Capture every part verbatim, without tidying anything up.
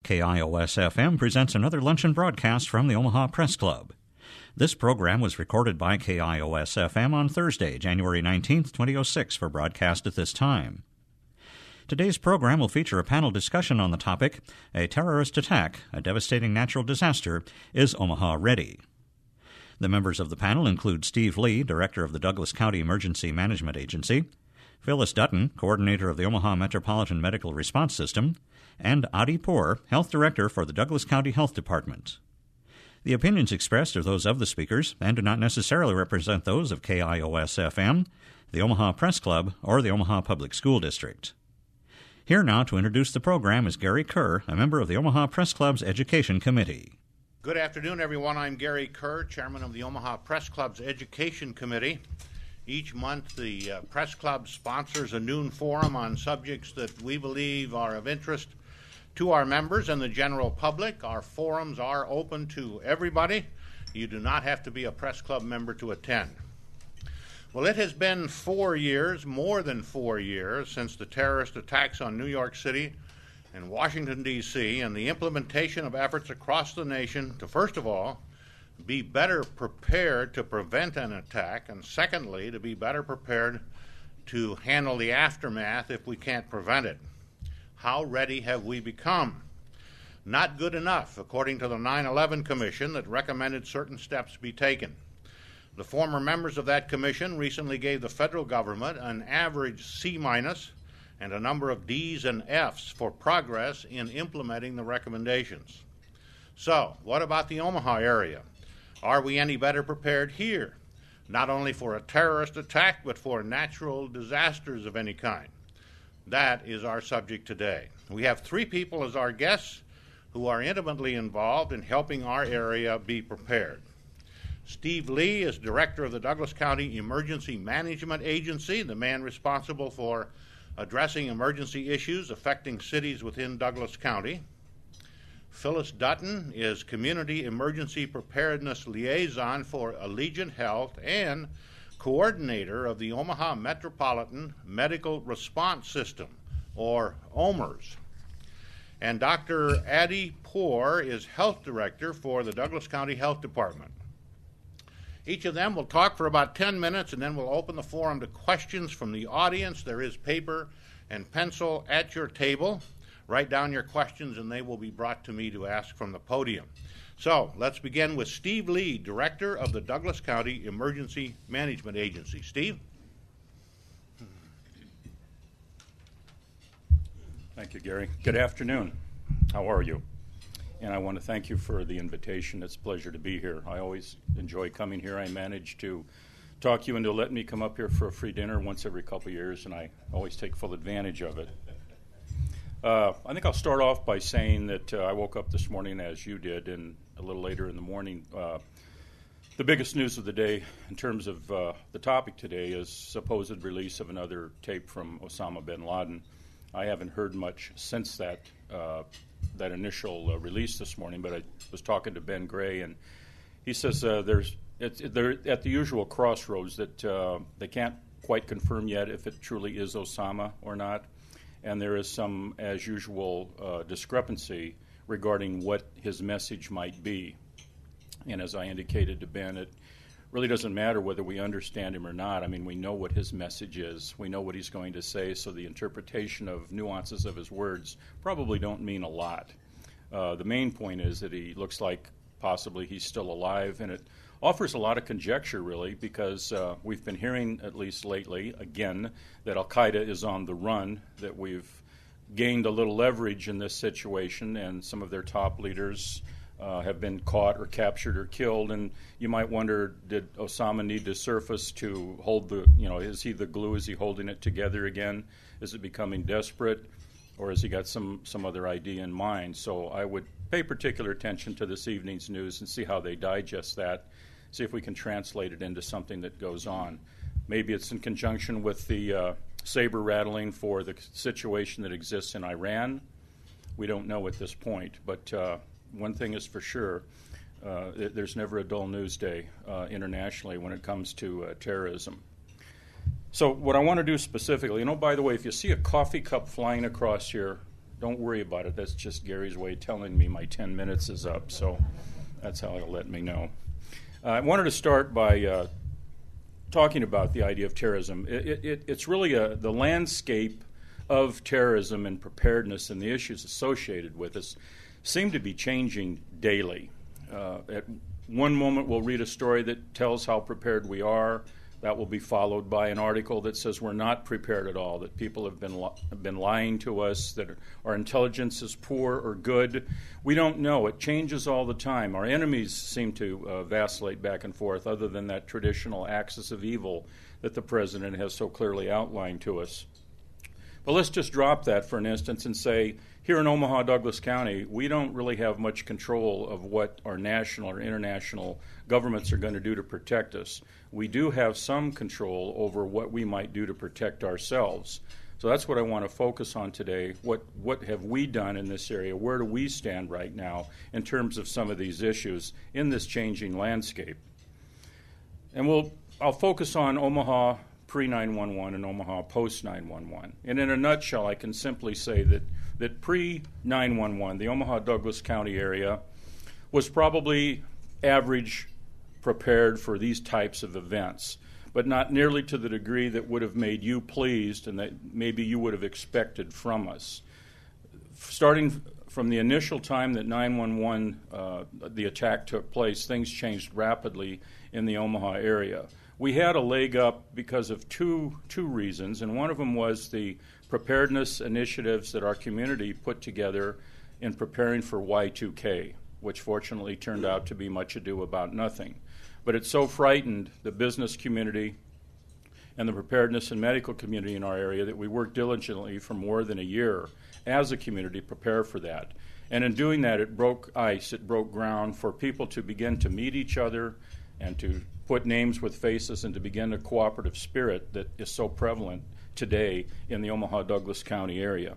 K I O S F M presents another luncheon broadcast from the Omaha Press Club. This program was recorded by K I O S F M on Thursday, January nineteenth, twenty oh six, for broadcast at this time. Today's program will feature a panel discussion on the topic, A Terrorist Attack, a Devastating Natural Disaster, Is Omaha Ready? The members of the panel include Steve Lee, Director of the Douglas County Emergency Management Agency, Phyllis Dutton, Coordinator of the Omaha Metropolitan Medical Response System, and Adi Poor, Health Director for the Douglas County Health Department. The opinions expressed are those of the speakers and do not necessarily represent those of K I O S F M, the Omaha Press Club, or the Omaha Public School District. Here now to introduce the program is Gary Kerr, a member of the Omaha Press Club's Education Committee. Good afternoon, everyone. I'm Gary Kerr, Chairman of the Omaha Press Club's Education Committee. Each month, the uh, Press Club sponsors a noon forum on subjects that we believe are of interest to our members and the general public. Our forums are open to everybody. You do not have to be a Press Club member to attend. Well, it has been four years, more than four years, since the terrorist attacks on New York City and Washington, D C, and the implementation of efforts across the nation to, first of all, be better prepared to prevent an attack, and secondly, to be better prepared to handle the aftermath if we can't prevent it. How ready have we become? Not good enough, according to the nine eleven Commission that recommended certain steps be taken. The former members of that commission recently gave the federal government an average C minus and a number of D's and F's for progress in implementing the recommendations. So, what about the Omaha area? Are we any better prepared here, not only for a terrorist attack, but for natural disasters of any kind? That is our subject today. We have three people as our guests who are intimately involved in helping our area be prepared. Steve Lee is Director of the Douglas County Emergency Management Agency, the man responsible for addressing emergency issues affecting cities within Douglas County. Phyllis Dutton is Community Emergency Preparedness Liaison for Allegiant Health and Coordinator of the Omaha Metropolitan Medical Response System, or O M R S. And Doctor Adi Poor is Health Director for the Douglas County Health Department. Each of them will talk for about ten minutes, and then we'll open the forum to questions from the audience. There is paper and pencil at your table. Write down your questions, and they will be brought to me to ask from the podium. So let's begin with Steve Lee, Director of the Douglas County Emergency Management Agency. Steve? Thank you, Gary. Good afternoon. How are you? And I want to thank you for the invitation. It's a pleasure to be here. I always enjoy coming here. I managed to talk you into letting me come up here for a free dinner once every couple of years, and I always take full advantage of it. Uh, I think I'll start off by saying that uh, I woke up this morning, as you did, and a little later in the morning. Uh, the biggest news of the day in terms of uh, the topic today is supposed release of another tape from Osama bin Laden. I haven't heard much since that uh, that initial uh, release this morning, but I was talking to Ben Gray, and he says uh, there's it's, they're at the usual crossroads that uh, they can't quite confirm yet if it truly is Osama or not, and there is some, as usual, uh, discrepancy regarding what his message might be. And as I indicated to Ben, it really doesn't matter whether we understand him or not. I mean, we know what his message is. We know what he's going to say, so the interpretation of nuances of his words probably don't mean a lot. Uh, the main point is that he looks like possibly he's still alive, and it offers a lot of conjecture, really, because uh, we've been hearing, at least lately, again, that Al-Qaeda is on the run, that we've gained a little leverage in this situation, and some of their top leaders Uh, have been caught or captured or killed, and you might wonder, did Osama need to surface to hold the, you know, is he the glue? Is he holding it together again? Is it becoming desperate, or has he got some, some other idea in mind? So I would pay particular attention to this evening's news and see how they digest that, see if we can translate it into something that goes on. Maybe it's in conjunction with the uh, saber rattling for the situation that exists in Iran. We don't know at this point, but uh, one thing is for sure, uh, th- there's never a dull news day uh, internationally when it comes to uh, terrorism. So what I want to do specifically, you know, by the way, if you see a coffee cup flying across here, Don't worry about it. That's just Gary's way of telling me my ten minutes is up, so that's how he'll let me know. Uh, I wanted to start by uh, talking about the idea of terrorism. It, it, it's really a, the landscape of terrorism and preparedness and the issues associated with us seem to be changing daily. Uh, at one moment, we'll read a story that tells how prepared we are. That will be followed by an article that says we're not prepared at all, that people have been li- have been lying to us, that our intelligence is poor or good. We don't know. It changes all the time. Our enemies seem to uh, vacillate back and forth, other than that traditional axis of evil that the president has so clearly outlined to us. But let's just drop that for an instance and say, here in Omaha, Douglas County, we don't really have much control of what our national or international governments are going to do to protect us. We do have some control over what we might do to protect ourselves. So that's what I want to focus on today. What what have we done in this area? Where do we stand right now in terms of some of these issues in this changing landscape? And we'll I'll focus on Omaha pre nine one one and Omaha post nine one one. And in a nutshell, I can simply say that that pre nine one one, the Omaha-Douglas County area was probably average prepared for these types of events, but not nearly to the degree that would have made you pleased and that maybe you would have expected from us. Starting from the initial time that nine one one, uh, the attack took place, things changed rapidly in the Omaha area. We had a leg up because of two two reasons, and one of them was the preparedness initiatives that our community put together in preparing for Y two K, which fortunately turned out to be much ado about nothing. But it so frightened the business community and the preparedness and medical community in our area that we worked diligently for more than a year as a community to prepare for that. And in doing that, it broke ice, it broke ground for people to begin to meet each other and to put names with faces and to begin a cooperative spirit that is so prevalent today in the Omaha-Douglas County area.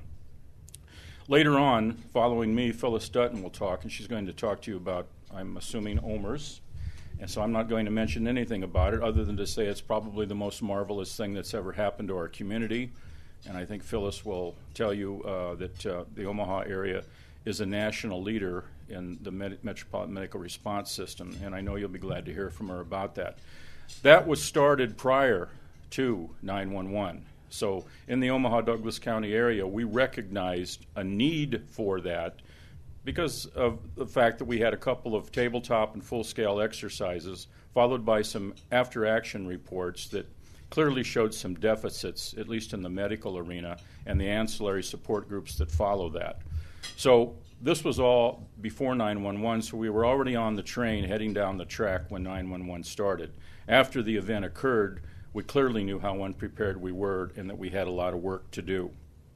Later on, following me, Phyllis Dutton will talk, and she's going to talk to you about, I'm assuming, OMERS. And so I'm not going to mention anything about it other than to say it's probably the most marvelous thing that's ever happened to our community. And I think Phyllis will tell you uh, that uh, the Omaha area is a national leader in the Met- Metropolitan Medical Response System, and I know you'll be glad to hear from her about that. That was started prior to nine one one. So in the Omaha-Douglas County area, we recognized a need for that because of the fact that we had a couple of tabletop and full-scale exercises followed by some after-action reports that clearly showed some deficits, at least in the medical arena, and the ancillary support groups that follow that. So this was all before nine one one, so we were already on the train heading down the track when nine one one started. After the event occurred, we clearly knew how unprepared we were and that we had a lot of work to do.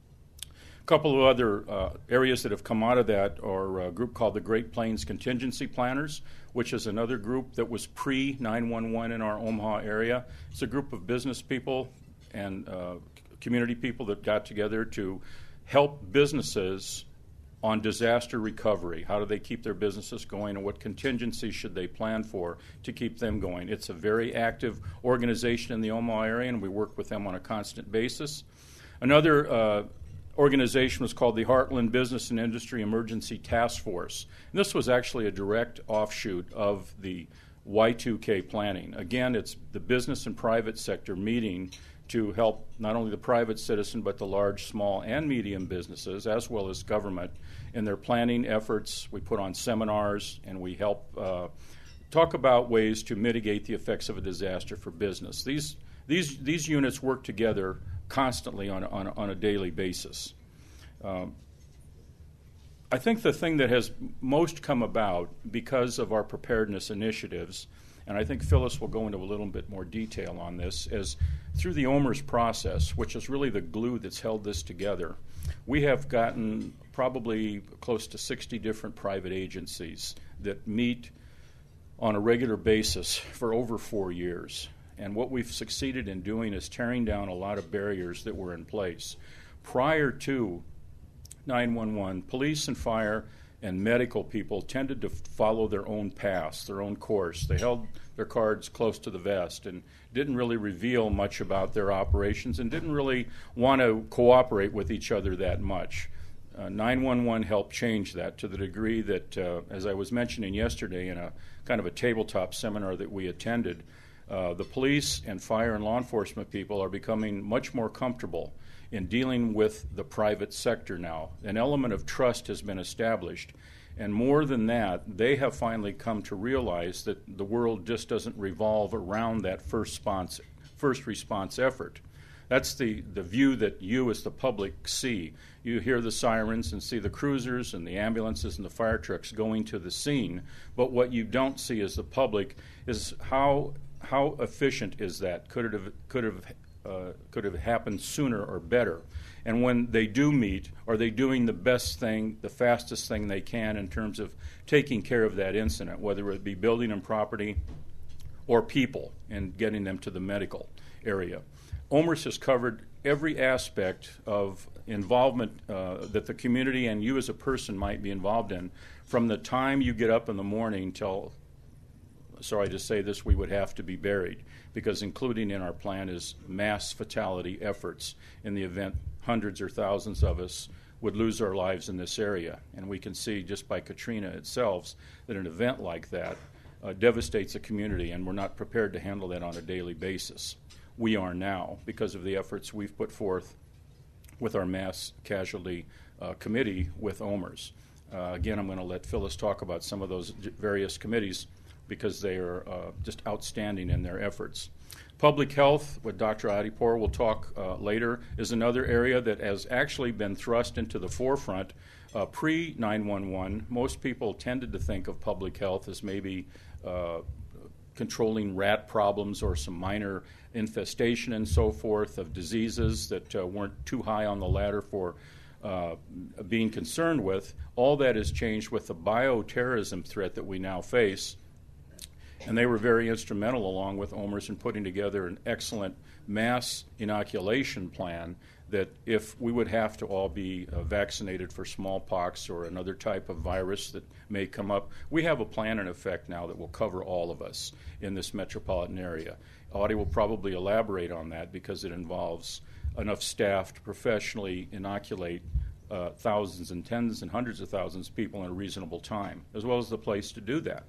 A couple of other uh, areas that have come out of that are a group called the Great Plains Contingency Planners, which is another group that was pre nine one one in our Omaha area. It's a group of business people and uh, community people that got together to help businesses on disaster recovery. How do they keep their businesses going, and what contingencies should they plan for to keep them going? It's a very active organization in the Omaha area, and we work with them on a constant basis. Another uh, organization was called the Heartland Business and Industry Emergency Task Force. And this was actually a direct offshoot of the Y two K planning. Again, it's the business and private sector meeting to help not only the private citizen but the large, small, and medium businesses, as well as government, in their planning efforts. We put on seminars, and we help uh, talk about ways to mitigate the effects of a disaster for business. These these these units work together constantly on a, on a, on a daily basis. Um, I think the thing that has most come about because of our preparedness initiatives, and I think Phyllis will go into a little bit more detail on this, is through the OMERS process, which is really the glue that's held this together. We have gotten probably close to sixty different private agencies that meet on a regular basis for over four years. And what we've succeeded in doing is tearing down a lot of barriers that were in place. Prior to nine one one, police and fire and medical people tended to follow their own paths, their own course. They held their cards close to the vest and didn't really reveal much about their operations and didn't really want to cooperate with each other that much. Uh, nine one one helped change that to the degree that, uh, as I was mentioning yesterday in a kind of a tabletop seminar that we attended, uh, the police and fire and law enforcement people are becoming much more comfortable in dealing with the private sector now. An element of trust has been established. And more than that, they have finally come to realize that the world just doesn't revolve around that first response, first response effort. That's the, the view that you as the public see. You hear the sirens and see the cruisers and the ambulances and the fire trucks going to the scene, but what you don't see as the public is how how efficient is that? Could it have could have uh, could have happened sooner or better? And when they do meet, are they doing the best thing, the fastest thing they can in terms of taking care of that incident, whether it be building and property or people and getting them to the medical area? OMERS has covered every aspect of involvement uh, that the community and you as a person might be involved in, from the time you get up in the morning till, sorry to say this, we would have to be buried, because including in our plan is mass fatality efforts in the event hundreds or thousands of us would lose our lives in this area. And we can see just by Katrina itself that an event like that uh, devastates a community, and we're not prepared to handle that on a daily basis. We are now, because of the efforts we've put forth with our mass casualty uh, committee with OMERS. Uh, again, I'm going to let Phyllis talk about some of those various committees because they are uh, just outstanding in their efforts. Public health, what Doctor Adipur will talk uh, later, is another area that has actually been thrust into the forefront. Uh, pre nine one one, most people tended to think of public health as maybe uh, controlling rat problems or some minor infestation and so forth of diseases that uh, weren't too high on the ladder for uh, being concerned with. All that has changed with the bioterrorism threat that we now face. And they were very instrumental, along with OMERS, in putting together an excellent mass inoculation plan that if we would have to all be uh, vaccinated for smallpox or another type of virus that may come up, we have a plan in effect now that will cover all of us in this metropolitan area. Audie will probably elaborate on that because it involves enough staff to professionally inoculate uh, thousands and tens and hundreds of thousands of people in a reasonable time, as well as the place to do that.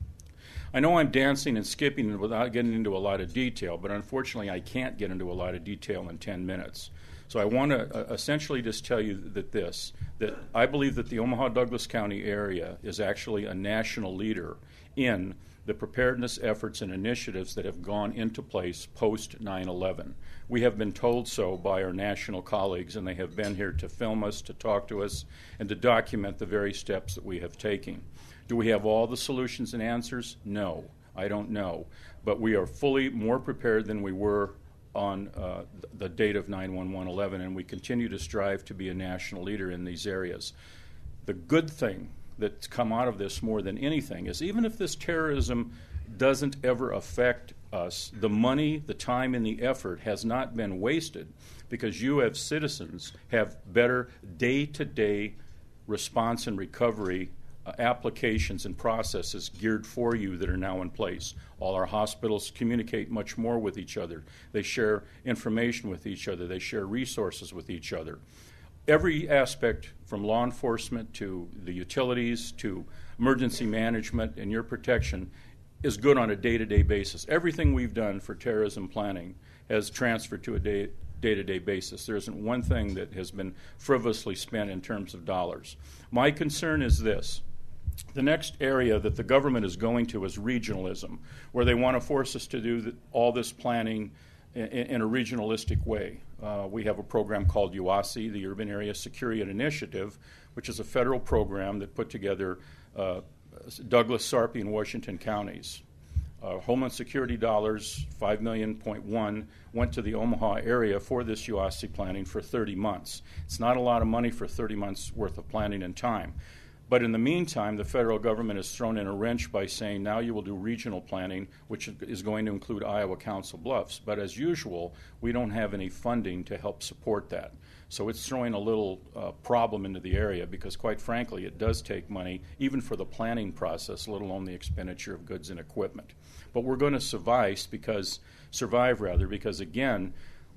I know I'm dancing and skipping without getting into a lot of detail, but unfortunately I can't get into a lot of detail in ten minutes. So I want to uh, essentially just tell you that this, that I believe that the Omaha-Douglas County area is actually a national leader in the preparedness efforts and initiatives that have gone into place post nine eleven. We have been told so by our national colleagues, and they have been here to film us, to talk to us, and to document the very steps that we have taken. Do we have all the solutions and answers? No, I don't know. But we are fully more prepared than we were on uh, the date of nine one one eleven, and we continue to strive to be a national leader in these areas. The good thing that's come out of this more than anything is even if this terrorism doesn't ever affect us, the money, the time, and the effort has not been wasted because you as citizens have better day-to-day response and recovery uh, applications and processes geared for you that are now in place. All our hospitals communicate much more with each other. They share information with each other. They share resources with each other. Every aspect from law enforcement to the utilities to emergency management and your protection is good on a day-to-day basis. Everything we've done for terrorism planning has transferred to a day, day-to-day basis. There isn't one thing that has been frivolously spent in terms of dollars. My concern is this. The next area that the government is going to is regionalism, where they want to force us to do the, all this planning in, in a regionalistic way. Uh, we have a program called U A S I, the Urban Area Security Initiative, which is a federal program that put together uh, Douglas, Sarpy, and Washington counties. Uh, Homeland Security dollars, five million point one, went to the Omaha area for this U A S I planning for thirty months. It's not a lot of money for thirty months worth of planning and time. But in the meantime, the federal government has thrown in a wrench by saying now you will do regional planning, which is going to include Iowa Council Bluffs. But as usual, we don't have any funding to help support that. So it's throwing a little uh, problem into the area because, quite frankly, it does take money, even for the planning process, let alone the expenditure of goods and equipment. But we're going to survive because, survive rather, because again,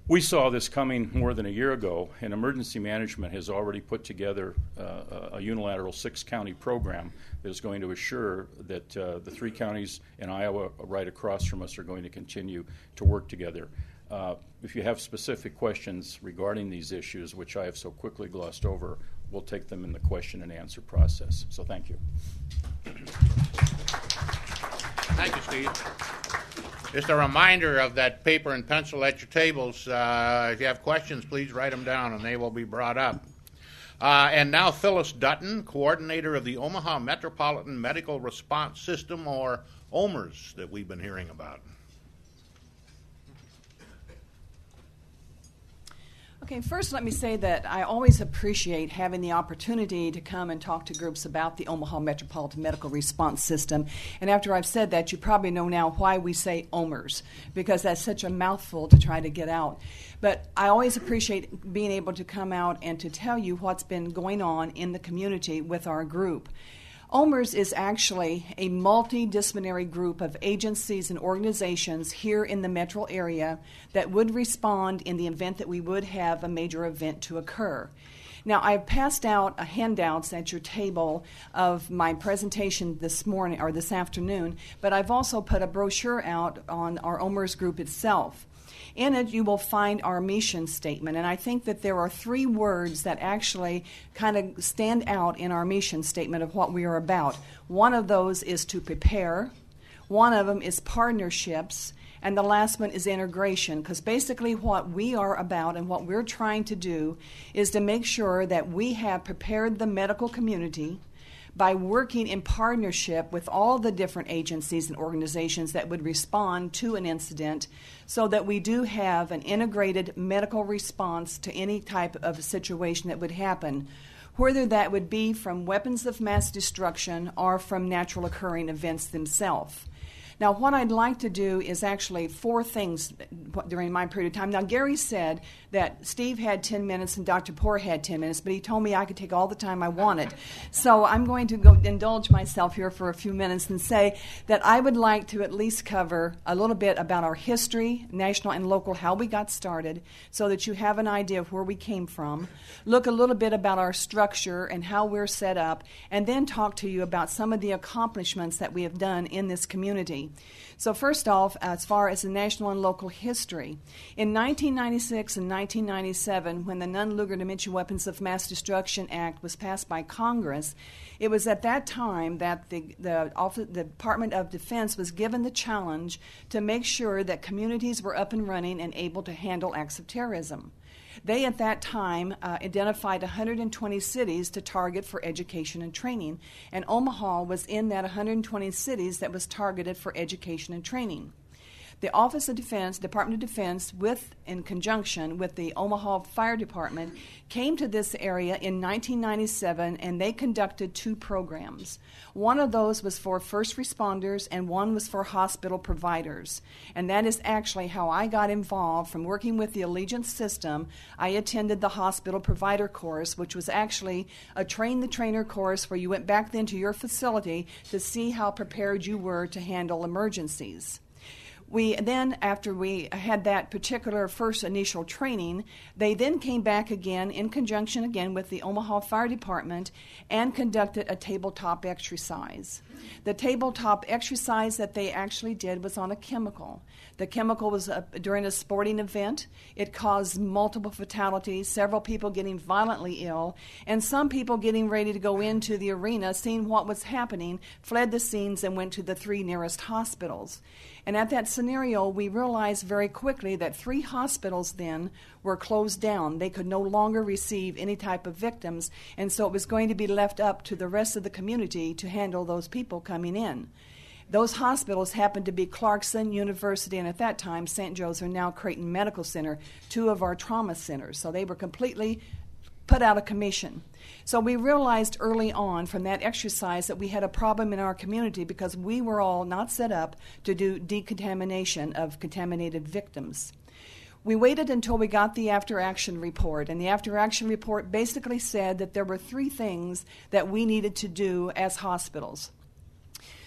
We saw this coming more than a year ago, and emergency management has already put together uh, a unilateral six-county program that is going to assure that uh, the three counties in Iowa right across from us are going to continue to work together. Uh, if you have specific questions regarding these issues, which I have so quickly glossed over, we'll take them in the question and answer process. So thank you. Thank you, Steve. Just a reminder of that paper and pencil at your tables. Uh, if you have questions, please write them down and they will be brought up. Uh, and now Phyllis Dutton, coordinator of the Omaha Metropolitan Medical Response System, or O M R S, that we've been hearing about. Okay, first let me say that I always appreciate having the opportunity to come and talk to groups about the Omaha Metropolitan Medical Response System. And after I've said that, you probably know now why we say O M R S, because that's such a mouthful to try to get out. But I always appreciate being able to come out and to tell you what's been going on in the community with our group. O M R S is actually a multidisciplinary group of agencies and organizations here in the metro area that would respond in the event that we would have a major event to occur. Now, I've passed out a handouts at your table of my presentation this morning or this afternoon, but I've also put a brochure out on our O M R S group itself. In it, you will find our mission statement, and I think that there are three words that actually kind of stand out in our mission statement of what we are about. One of those is to prepare, one of them is partnerships, and the last one is integration, because basically what we are about and what we're trying to do is to make sure that we have prepared the medical community by working in partnership with all the different agencies and organizations that would respond to an incident so that we do have an integrated medical response to any type of situation that would happen, whether that would be from weapons of mass destruction or from natural occurring events themselves. Now, what I'd like to do is actually four things during my period of time. Now, Gary said that Steve had ten minutes and Doctor Poor had ten minutes, but he told me I could take all the time I wanted. So I'm going to go indulge myself here for a few minutes and say that I would like to at least cover a little bit about our history, national and local, how we got started, so that you have an idea of where we came from, look a little bit about our structure and how we're set up, and then talk to you about some of the accomplishments that we have done in this community. So first off, as far as the national and local history, in nineteen ninety-six and nineteen ninety-seven, when the Nunn-Lugar Dementia Weapons of Mass Destruction Act was passed by Congress, it was at that time that the, the, Office, the Department of Defense was given the challenge to make sure that communities were up and running and able to handle acts of terrorism. They, at that time, uh, identified one hundred twenty cities to target for education and training, and Omaha was in that one hundred twenty cities that was targeted for education and training. The Office of Defense, Department of Defense, with in conjunction with the Omaha Fire Department, came to this area in nineteen ninety-seven, and they conducted two programs. One of those was for first responders, and one was for hospital providers. And that is actually how I got involved from working with the Allegiance system. I attended the hospital provider course, which was actually a train-the-trainer course where you went back then to your facility to see how prepared you were to handle emergencies. We then, after we had that particular first initial training, they then came back again in conjunction again with the Omaha Fire Department and conducted a tabletop exercise. The tabletop exercise that they actually did was on a chemical. The chemical was uh, during a sporting event. It caused multiple fatalities, several people getting violently ill, and some people getting ready to go into the arena, seeing what was happening, fled the scenes and went to the three nearest hospitals. And at that scenario, we realized very quickly that three hospitals then were closed down. They could no longer receive any type of victims, and so it was going to be left up to the rest of the community to handle those people coming in. Those hospitals happened to be Clarkson University and at that time Saint Joe's, or now Creighton Medical Center, two of our trauma centers. So they were completely put out of commission. So we realized early on from that exercise that we had a problem in our community because we were all not set up to do decontamination of contaminated victims. We waited until we got the after-action report, and the after-action report basically said that there were three things that we needed to do as hospitals.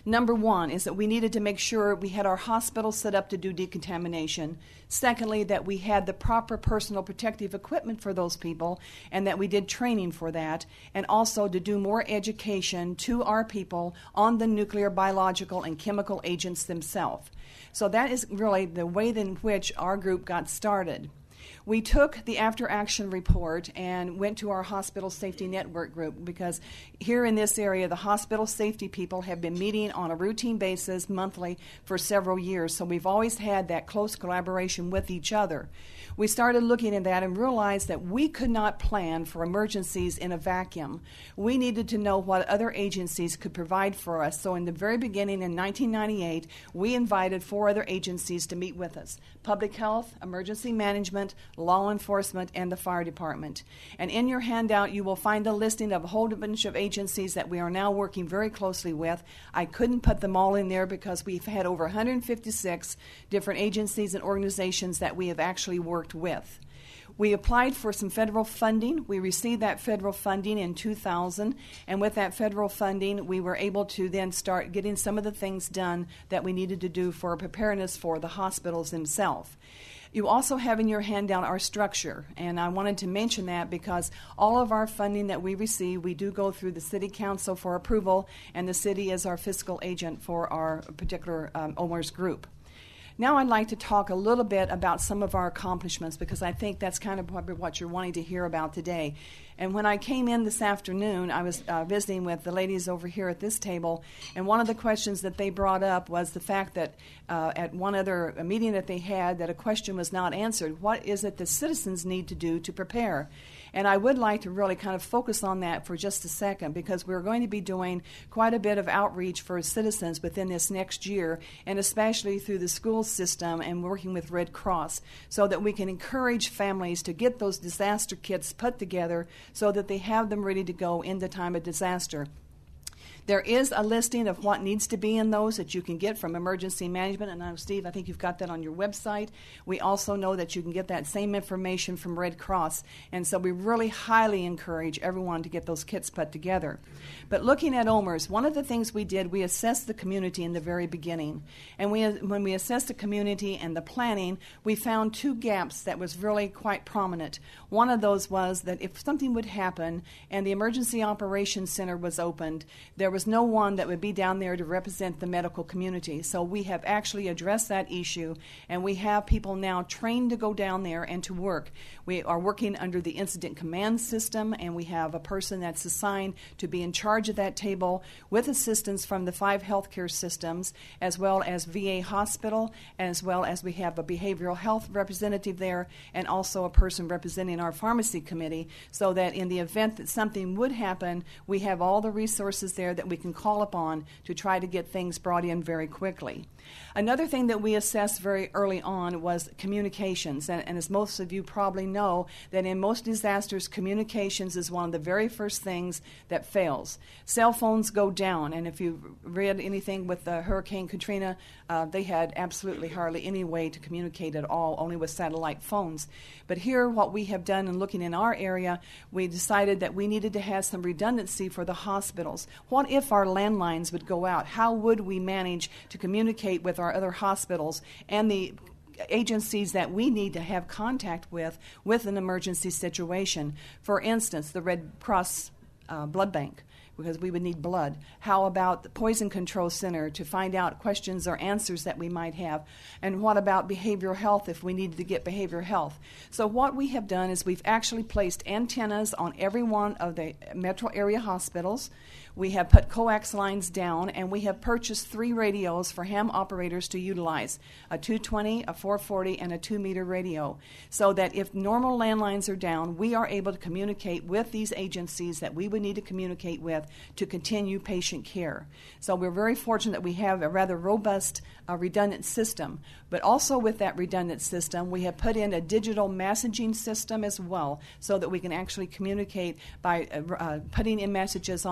Number one is that we needed to make sure we had our hospital set up to do decontamination. Secondly, that we had the proper personal protective equipment for those people and that we did training for that, and also to do more education to our people on the nuclear, biological, and chemical agents themselves. So that is really the way in which our group got started. We took the after-action report and went to our Hospital Safety Network group, because here in this area, the hospital safety people have been meeting on a routine basis monthly for several years, so we've always had that close collaboration with each other. We started looking at that and realized that we could not plan for emergencies in a vacuum. We needed to know what other agencies could provide for us. So in the very beginning, in nineteen ninety-eight, we invited four other agencies to meet with us: Public Health, Emergency Management, Law Enforcement, and the Fire Department. And in your handout, you will find a listing of a whole bunch of agencies that we are now working very closely with. I couldn't put them all in there because we've had over one hundred fifty-six different agencies and organizations that we have actually worked with. We applied for some federal funding. We received that federal funding in two thousand, and with that federal funding, we were able to then start getting some of the things done that we needed to do for preparedness for the hospitals themselves. You also have in your handout our structure, and I wanted to mention that because all of our funding that we receive, we do go through the City Council for approval, and the city is our fiscal agent for our particular um, O M A R S group. Now I'd like to talk a little bit about some of our accomplishments, because I think that's kind of what you're wanting to hear about today. And when I came in this afternoon, I was uh, visiting with the ladies over here at this table, and one of the questions that they brought up was the fact that uh, at one other meeting that they had, that a question was not answered. What is it the citizens need to do to prepare? And I would like to really kind of focus on that for just a second, because we're going to be doing quite a bit of outreach for citizens within this next year, and especially through the school system and working with Red Cross, so that we can encourage families to get those disaster kits put together so that they have them ready to go in the time of disaster. There is a listing of what needs to be in those that you can get from Emergency Management, and uh, Steve, I think you've got that on your website. We also know that you can get that same information from Red Cross, and so we really highly encourage everyone to get those kits put together. But looking at O M A R S, one of the things we did, we assessed the community in the very beginning, and we, when we assessed the community and the planning, we found two gaps that was really quite prominent. One of those was that if something would happen and the Emergency Operations Center was opened, there was no one that would be down there to represent the medical community. So we have actually addressed that issue, and we have people now trained to go down there and to work. We are working under the Incident Command System, and we have a person that's assigned to be in charge of that table with assistance from the five healthcare systems, as well as V A hospital, as well as we have a behavioral health representative there, and also a person representing our pharmacy committee, so that in the event that something would happen, we have all the resources there that we can call upon to try to get things brought in very quickly. Another thing that we assessed very early on was communications, and, and as most of you probably know, that in most disasters, communications is one of the very first things that fails. Cell phones go down, and if you've read anything with the Hurricane Katrina, uh, they had absolutely hardly any way to communicate at all, only with satellite phones. But here, what we have done in looking in our area, we decided that we needed to have some redundancy for the hospitals. What if our landlines would go out? How would we manage to communicate with our other hospitals and the agencies that we need to have contact with with an emergency situation? For instance, the Red Cross uh, blood bank, because we would need blood. How about the Poison Control Center to find out questions or answers that we might have? And what about behavioral health if we needed to get behavioral health? So what we have done is we've actually placed antennas on every one of the metro area hospitals. We have put coax lines down, and we have purchased three radios for ham operators to utilize, a two twenty, a four forty, and a two meter radio, so that if normal landlines are down, we are able to communicate with these agencies that we would need to communicate with to continue patient care. So we're very fortunate that we have a rather robust uh, redundant system. But also with that redundant system, we have put in a digital messaging system as well, so that we can actually communicate by uh, uh, putting in messages on the computer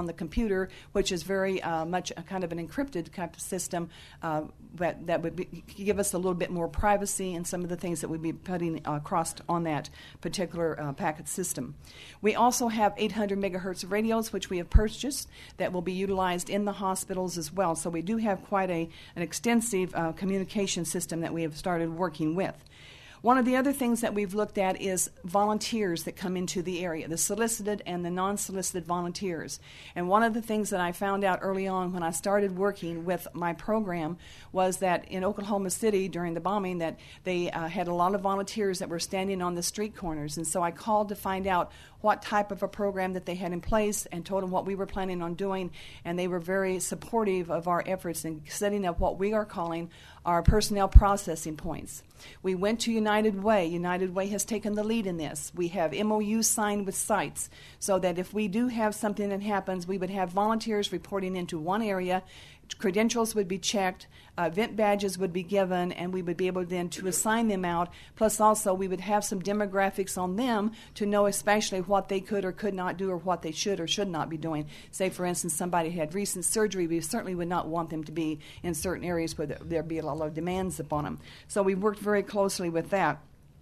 computer, which is very uh, much a kind of an encrypted type of system uh, that, that would be, give us a little bit more privacy in some of the things that we'd be putting uh, across on that particular uh, packet system. We also have eight hundred megahertz radios, which we have purchased, that will be utilized in the hospitals as well. So we do have quite a, an extensive uh, communication system that we have started working with. One of the other things that we've looked at is volunteers that come into the area, the solicited and the non-solicited volunteers. And one of the things that I found out early on when I started working with my program was that in Oklahoma City during the bombing that they uh, had a lot of volunteers that were standing on the street corners. And so I called to find out what type of a program that they had in place and told them what we were planning on doing. And they were very supportive of our efforts in setting up what we are calling our personnel processing points. We went to United Way. United Way has taken the lead in this. We have M O Us signed with sites so that if we do have something that happens, we would have volunteers reporting into one area. Credentials would be checked, uh, event badges would be given, and we would be able then to assign them out. Plus also we would have some demographics on them to know especially what they could or could not do or what they should or should not be doing. Say, for instance, somebody had recent surgery, we certainly would not want them to be in certain areas where there'd be a lot of demands upon them. So we worked very closely with that.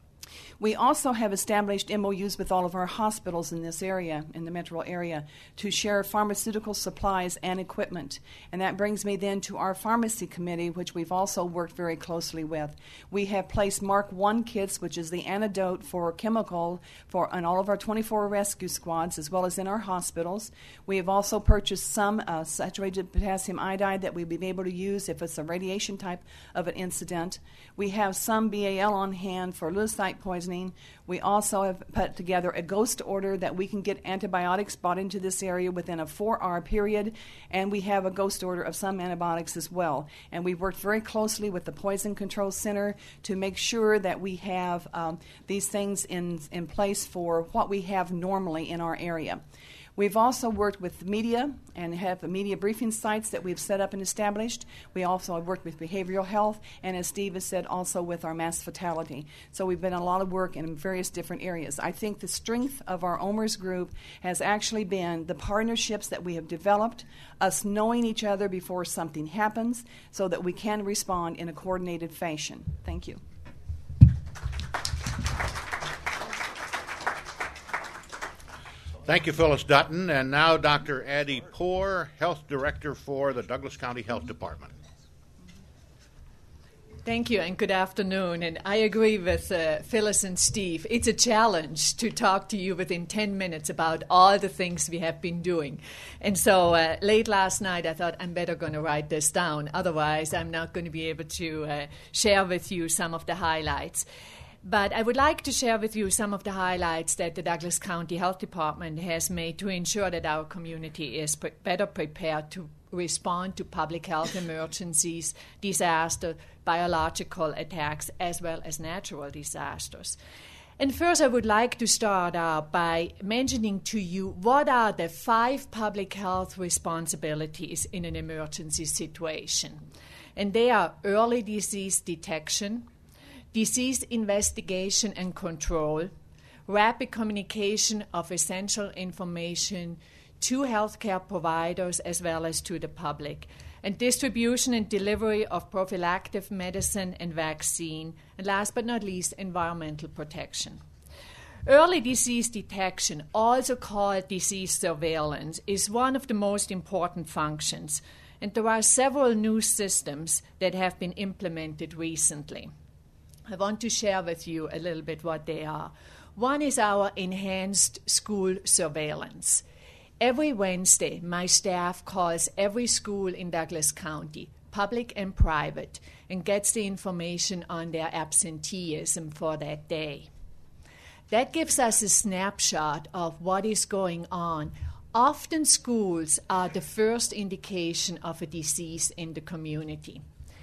We also have established M O Us with all of our hospitals in this area, in the metro area, to share pharmaceutical supplies and equipment. And that brings me then to our pharmacy committee, which we've also worked very closely with. We have placed Mark one kits, which is the antidote for chemical for on all of our twenty-four rescue squads, as well as in our hospitals. We have also purchased some uh, saturated potassium iodide that we'd be able to use if it's a radiation type of an incident. We have some B A L on hand for leukocyte poisoning. We also have put together a ghost order that we can get antibiotics brought into this area within a four-hour period, and we have a ghost order of some antibiotics as well. And we've worked very closely with the Poison Control Center to make sure that we have um, these things in, in place for what we have normally in our area. We've also worked with media and have media briefing sites that we've set up and established. We also have worked with behavioral health, and as Steve has said, also with our mass fatality. So we've been a lot of work in various different areas. I think the strength of our O M R S group has actually been the partnerships that we have developed, us knowing each other before something happens, so that we can respond in a coordinated fashion. Thank you. Thank you, Phyllis Dutton. And now Doctor Addie Poore, Health Director for the Douglas County Health Department. Thank you, and good afternoon. And I agree with uh, Phyllis and Steve. It's a challenge to talk to you within ten minutes about all the things we have been doing. And so uh, late last night, I thought I'm better going to write this down. Otherwise, I'm not going to be able to uh, share with you some of the highlights. But I would like to share with you some of the highlights that the Douglas County Health Department has made to ensure that our community is pre- better prepared to respond to public health emergencies, disaster, biological attacks, as well as natural disasters. And first, I would like to start out by mentioning to you what are the five public health responsibilities in an emergency situation. And they are early disease detection, disease investigation and control, rapid communication of essential information to healthcare providers as well as to the public, and distribution and delivery of prophylactic medicine and vaccine, and last but not least, environmental protection. Early disease detection, also called disease surveillance, is one of the most important functions, and there are several new systems that have been implemented recently. I want to share with you a little bit what they are. One is our enhanced school surveillance. Every Wednesday, my staff calls every school in Douglas County, public and private, and gets the information on their absenteeism for that day. That gives us a snapshot of what is going on. Often schools are the first indication of a disease in the community.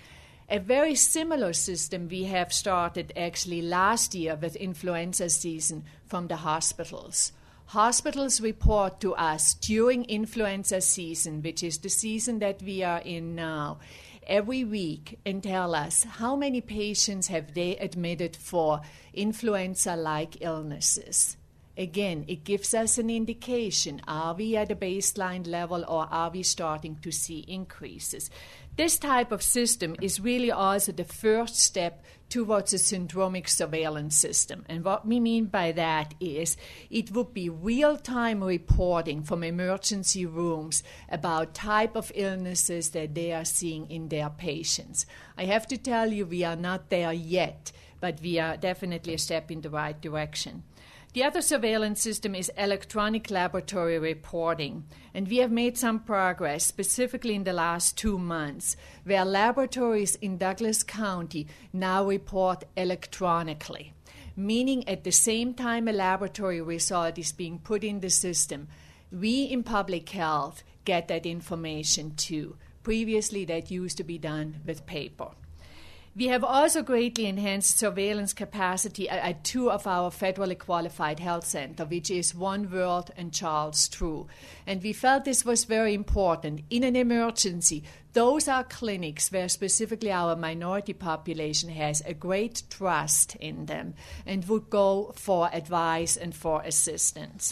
A very similar system we have started actually last year with influenza season from the hospitals. Hospitals report to us during influenza season, which is the season that we are in now, every week and tell us how many patients have they admitted for influenza-like illnesses. again, it gives us an indication. Are we at a baseline level or are we starting to see increases? This type of system is really also the first step towards a syndromic surveillance system. And what we mean by that is it would be real-time reporting from emergency rooms about type of illnesses that they are seeing in their patients. I have to tell you, we are not there yet, but we are definitely a step in the right direction. The other surveillance system is electronic laboratory reporting, and we have made some progress, specifically in the last two months, where laboratories in Douglas County now report electronically, meaning at the same time a laboratory result is being put in the system, we in public health get that information too. Previously, that used to be done with paper. We have also greatly enhanced surveillance capacity at two of our federally qualified health centers, which is One World and Charles True. And we felt this was very important. In an emergency, those are clinics where specifically our minority population has a great trust in them and would go for advice and for assistance.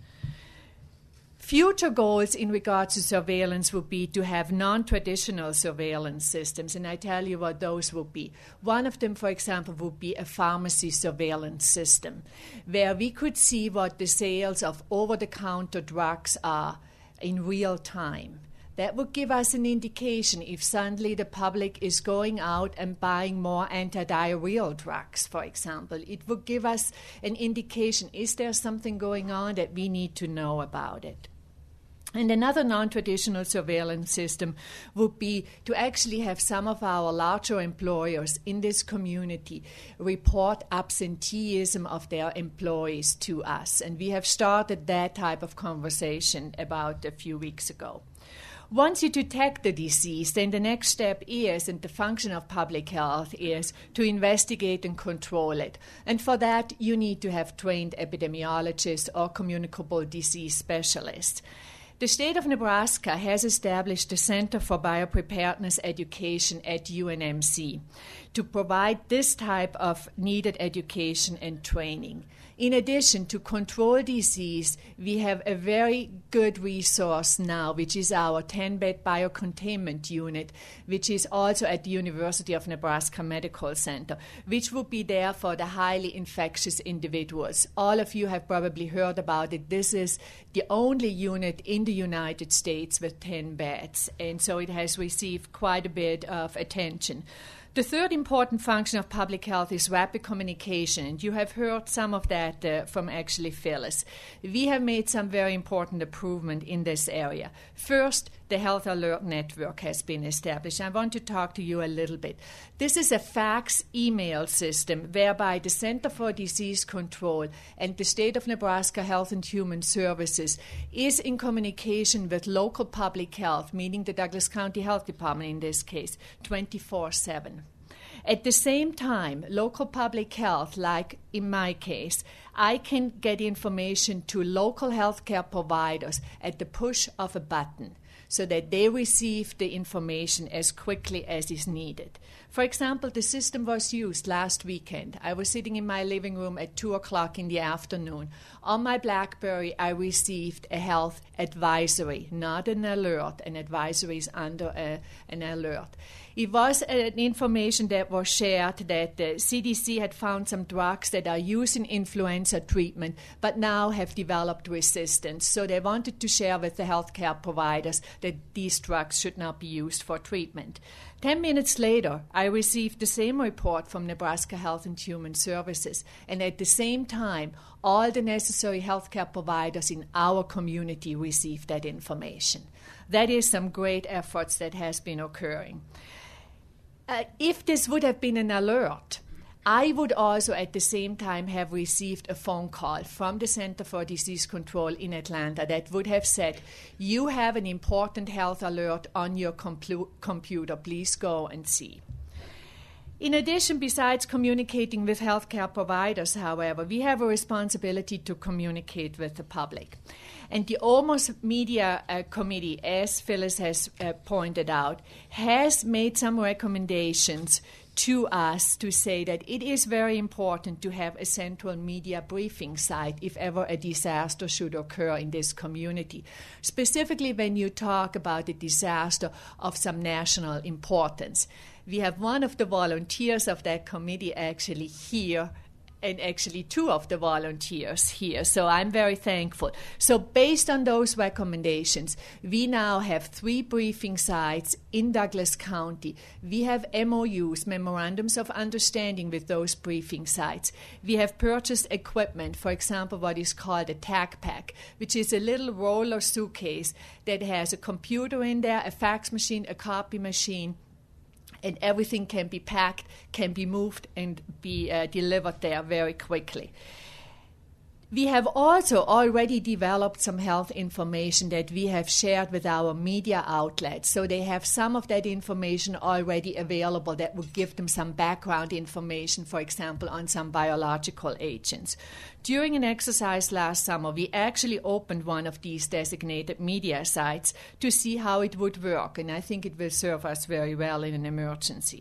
Future goals in regards to surveillance would be to have non-traditional surveillance systems, and I tell you what those would be. One of them, for example, would be a pharmacy surveillance system, where we could see what the sales of over-the-counter drugs are in real time. That would give us an indication if suddenly the public is going out and buying more antidiarrheal drugs, for example. It would give us an indication, is there something going on that we need to know about it? And another non-traditional surveillance system would be to actually have some of our larger employers in this community report absenteeism of their employees to us. And we have started that type of conversation about a few weeks ago. Once you detect the disease, then the next step is, and the function of public health is, to investigate and control it. And for that, you need to have trained epidemiologists or communicable disease specialists. The state of Nebraska has established the Center for Biopreparedness Education at U N M C to provide this type of needed education and training. In addition to control disease, we have a very good resource now, which is our ten-bed biocontainment unit, which is also at the University of Nebraska Medical Center, which will be there for the highly infectious individuals. All of you have probably heard about it. This is the only unit in the United States with ten beds, and so it has received quite a bit of attention. The third important function of public health is rapid communication, and you have heard some of that uh, from actually Phyllis. We have made some very important improvement in this area. First, the Health Alert Network has been established. I want to talk to you a little bit. This is a fax email system whereby the Center for Disease Control and the State of Nebraska Health and Human Services is in communication with local public health, meaning the Douglas County Health Department in this case, twenty-four seven. At the same time, local public health, like in my case, I can get information to local healthcare providers at the push of a button so that they receive the information as quickly as is needed. For example, the system was used last weekend. I was sitting in my living room at two o'clock in the afternoon. On my BlackBerry, I received a health advisory, not an alert. An advisory is under a, an alert. It was an information that was shared that the C D C had found some drugs that are used in influenza treatment but now have developed resistance. So they wanted to share with the healthcare providers that these drugs should not be used for treatment. Ten minutes later, I received the same report from Nebraska Health and Human Services, and at the same time, all the necessary healthcare providers in our community received that information. That is some great efforts that has been occurring. Uh, if this would have been an alert, I would also at the same time have received a phone call from the Center for Disease Control in Atlanta that would have said, you have an important health alert on your complu- computer, please go and see. In addition, besides communicating with healthcare providers, however, we have a responsibility to communicate with the public. And the Almost Media uh, Committee, as Phyllis has uh, pointed out, has made some recommendations to us to say that it is very important to have a central media briefing site if ever a disaster should occur in this community, specifically when you talk about a disaster of some national importance. We have one of the volunteers of that committee actually here, and actually two of the volunteers here. So I'm very thankful. So based on those recommendations, we now have three briefing sites in Douglas County. We have M O Us, memorandums of understanding with those briefing sites. We have purchased equipment, for example, what is called a TAC pack, which is a little roller suitcase that has a computer in there, a fax machine, a copy machine, and everything can be packed, can be moved, and be uh, delivered there very quickly. We have also already developed some health information that we have shared with our media outlets. So they have some of that information already available that would give them some background information, for example, on some biological agents. During an exercise last summer, we actually opened one of these designated media sites to see how it would work, and I think it will serve us very well in an emergency.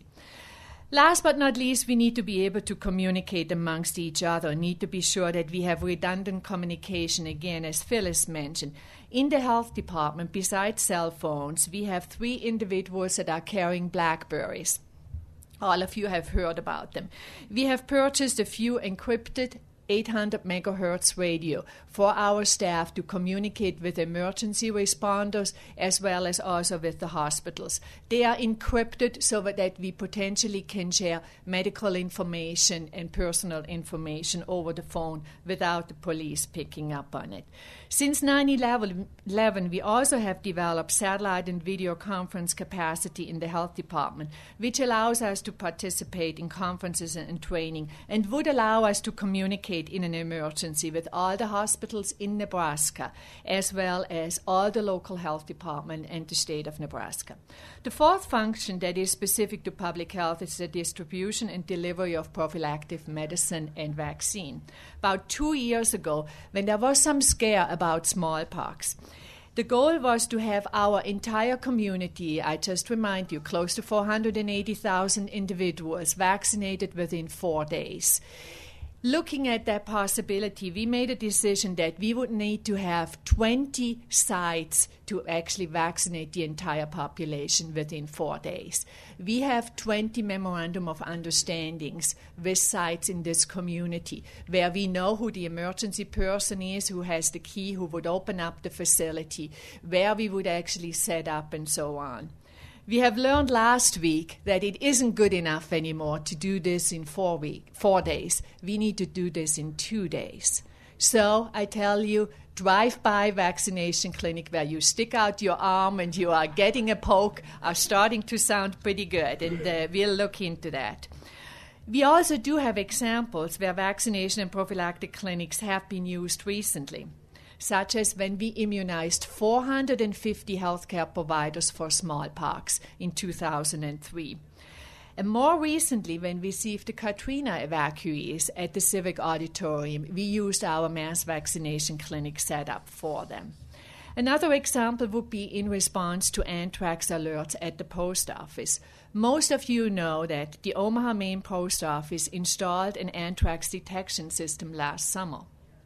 Last but not least, we need to be able to communicate amongst each other, need to be sure that we have redundant communication, again, as Phyllis mentioned. In the health department, besides cell phones, we have three individuals that are carrying BlackBerries. All of you have heard about them. We have purchased a few encrypted eight hundred megahertz radio for our staff to communicate with emergency responders as well as also with the hospitals. They are encrypted so that we potentially can share medical information and personal information over the phone without the police picking up on it. Since nine eleven, we also have developed satellite and video conference capacity in the health department, which allows us to participate in conferences and training and would allow us to communicate in an emergency with all the hospitals in Nebraska, as well as all the local health department and the state of Nebraska. The fourth function that is specific to public health is the distribution and delivery of prophylactic medicine and vaccine. About two years ago, when there was some scare about smallpox, the goal was to have our entire community, I just remind you, close to four hundred eighty thousand individuals vaccinated within four days. Looking at that possibility, we made a decision that we would need to have twenty sites to actually vaccinate the entire population within four days. We have twenty memorandum of understandings with sites in this community where we know who the emergency person is, who has the key, who would open up the facility, where we would actually set up, and so on. We have learned last week that it isn't good enough anymore to do this in four week, four days. We need to do this in two days. So I tell you, drive-by vaccination clinic where you stick out your arm and you are getting a poke are starting to sound pretty good, and uh, we'll look into that. We also do have examples where vaccination and prophylactic clinics have been used recently, such as when we immunized four hundred fifty healthcare providers for smallpox in two thousand three. And more recently, when we received the Katrina evacuees at the Civic Auditorium, we used our mass vaccination clinic setup for them. Another example would be in response to anthrax alerts at the post office. Most of you know that the Omaha, Maine post office installed an anthrax detection system last summer.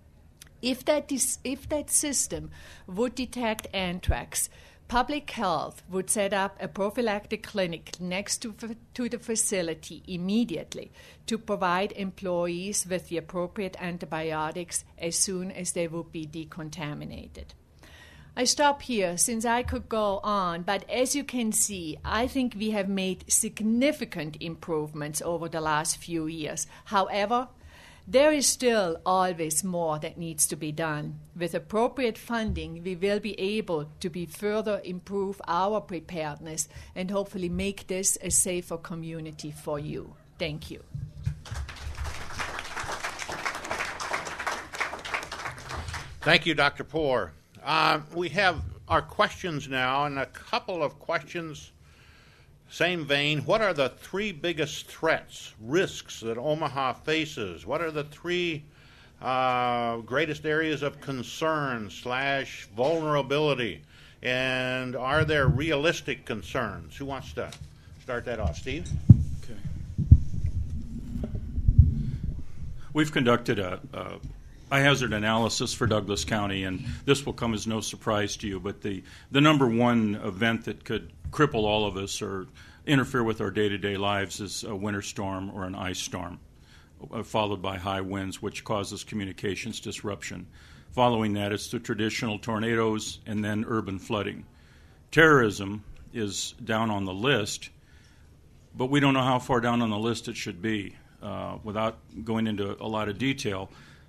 If that, dis- if that system would detect anthrax, public health would set up a prophylactic clinic next to, f- to the facility immediately to provide employees with the appropriate antibiotics as soon as they would be decontaminated. I stop here since I could go on, but as you can see, I think we have made significant improvements over the last few years. However, there is still always more that needs to be done. With appropriate funding, we will be able to be further improve our preparedness and hopefully make this a safer community for you. Thank you. Thank you, Doctor Poore. Uh, we have our questions now, and a couple of questions. Same vein, what are the three biggest threats, risks that Omaha faces? What are the three uh, greatest areas of concern slash vulnerability? And are there realistic concerns? Who wants to start that off? Steve? Okay. we've conducted a, a, a hazard analysis for Douglas County, and this will come as no surprise to you, but the, the number one event that could cripple all of us or interfere with our day-to-day lives is a winter storm or an ice storm, uh, followed by high winds, which causes communications disruption. Following that, it's the traditional tornadoes and then urban flooding. Terrorism is down on the list, but we don't know how far down on the list it should be. Uh, without going into a lot of detail,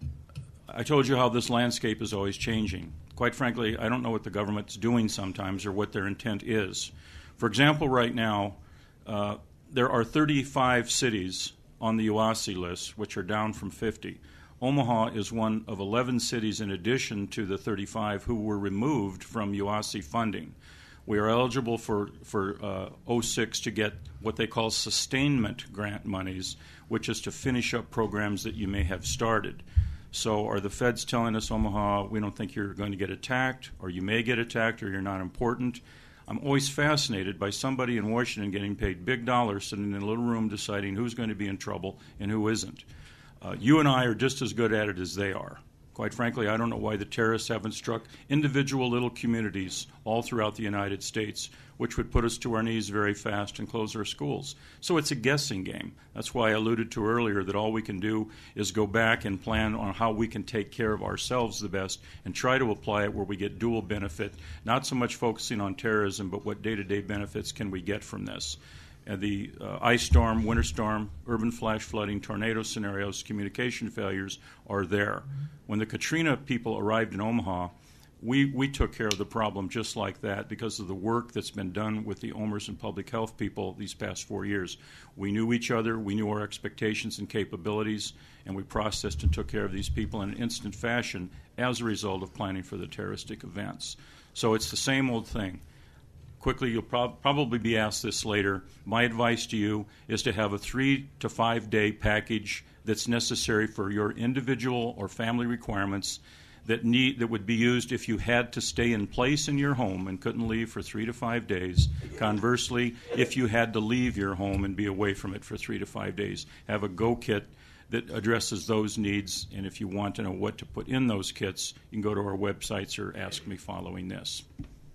I told you how this landscape is always changing. Quite frankly, I don't know what the government's doing sometimes or what their intent is. For example, right now, uh, there are thirty-five cities on the U A S I list, which are down from fifty. Omaha is one of eleven cities in addition to the thirty-five who were removed from U A S I funding. We are eligible for, for uh, oh six to get what they call sustainment grant monies, which is to finish up programs that you may have started. So are the feds telling us, Omaha, we don't think you're going to get attacked, or you may get attacked, or you're not important? I'm always fascinated by somebody in Washington getting paid big dollars sitting in a little room deciding who's going to be in trouble and who isn't. Uh, you and I are just as good at it as they are. Quite frankly, I don't know why the terrorists haven't struck individual little communities all throughout the United States, which would put us to our knees very fast and close our schools. So it's a guessing game. That's why I alluded to earlier that all we can do is go back and plan on how we can take care of ourselves the best and try to apply it where we get dual benefit, not so much focusing on terrorism, but what day-to-day benefits can we get from this. And the uh, ice storm, winter storm, urban flash flooding, tornado scenarios, communication failures are there. When the Katrina people arrived in Omaha, we, we took care of the problem just like that because of the work that's been done with the OMERS and public health people these past four years. We knew each other, we knew our expectations and capabilities, and we processed and took care of these people in an instant fashion as a result of planning for the terroristic events. So it's the same old thing. Quickly, you'll prob- probably be asked this later. My advice to you is to have a three to five day package that's necessary for your individual or family requirements that need that would be used if you had to stay in place in your home and couldn't leave for three to five days. Conversely, if you had to leave your home and be away from it for three to five days, have a go kit that addresses those needs. And if you want to know what to put in those kits, you can go to our websites or ask me following this.